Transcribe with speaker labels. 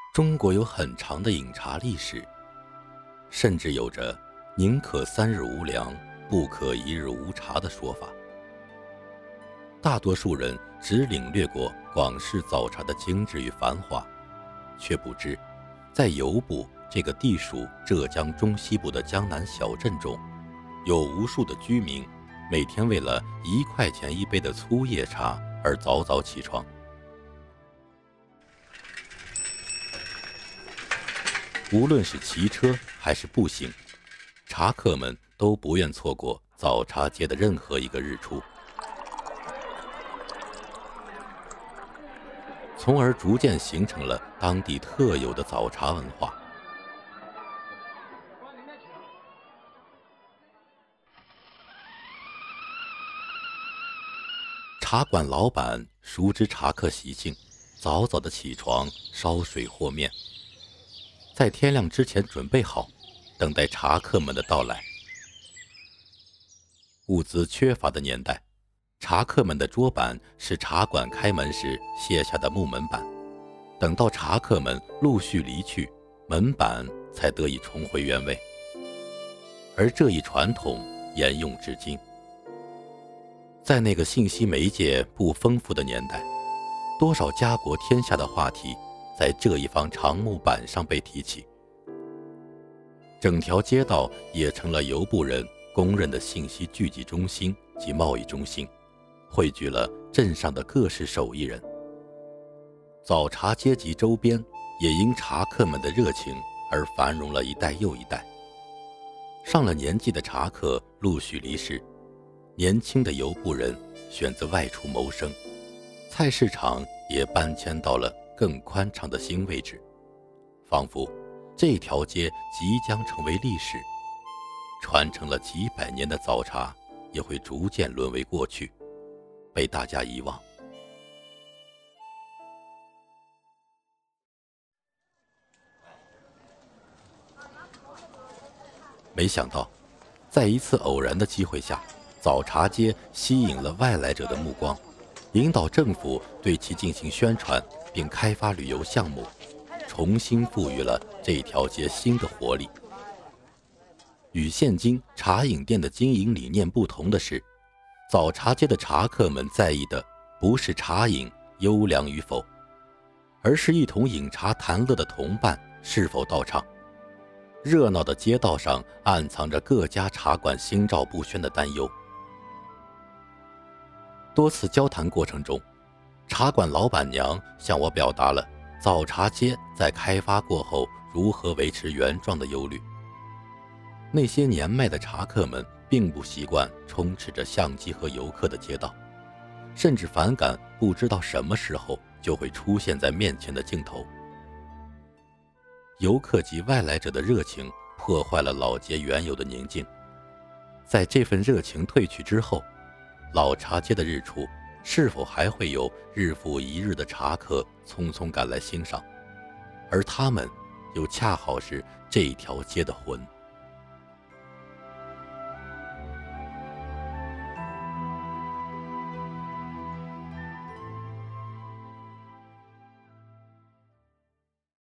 Speaker 1: 中国有很长的饮茶历史，甚至有着宁可3日无粮，不可1日无茶的说法。大多数人只领略过广式早茶的精致与繁华，却不知在油部这个地属浙江中西部的江南小镇中，有无数的居民每天为了1块钱一杯的粗叶茶而早早起床。无论是骑车还是步行，茶客们都不愿错过早茶街的任何一个日出，从而逐渐形成了当地特有的早茶文化。茶馆老板熟知茶客习性，早早的起床烧水和面，在天亮之前准备好，等待茶客们的到来。物资缺乏的年代，茶客们的桌板是茶馆开门时卸下的木门板，等到茶客们陆续离去，门板才得以重回原位。而这一传统沿用至今。在那个信息媒介不丰富的年代，多少家国天下的话题在这一方长木板上被提起，整条街道也成了油布人公认的信息聚集中心及贸易中心，汇聚了镇上的各式手艺人。早茶街及周边也因茶客们的热情而繁荣了一代又一代。上了年纪的茶客陆续离世，年轻的油布人选择外出谋生，菜市场也搬迁到了更宽敞的新位置，仿佛这条街即将成为历史，传承了几百年的早茶也会逐渐沦为过去，被大家遗忘。没想到，在一次偶然的机会下，早茶街吸引了外来者的目光，引导政府对其进行宣传，并开发旅游项目，重新赋予了这条街新的活力。与现今茶饮店的经营理念不同的是，早茶街的茶客们在意的不是茶饮优良与否，而是一同饮茶谈乐的同伴是否到场。热闹的街道上暗藏着各家茶馆心照不宣的担忧。多次交谈过程中，茶馆老板娘向我表达了早茶街在开发过后如何维持原状的忧虑。那些年迈的茶客们并不习惯充斥着相机和游客的街道，甚至反感不知道什么时候就会出现在面前的镜头。游客及外来者的热情破坏了老街原有的宁静。在这份热情退去之后，老茶街的日出是否还会有日复一日的茶客匆匆赶来欣赏？而他们又恰好是这条街的魂。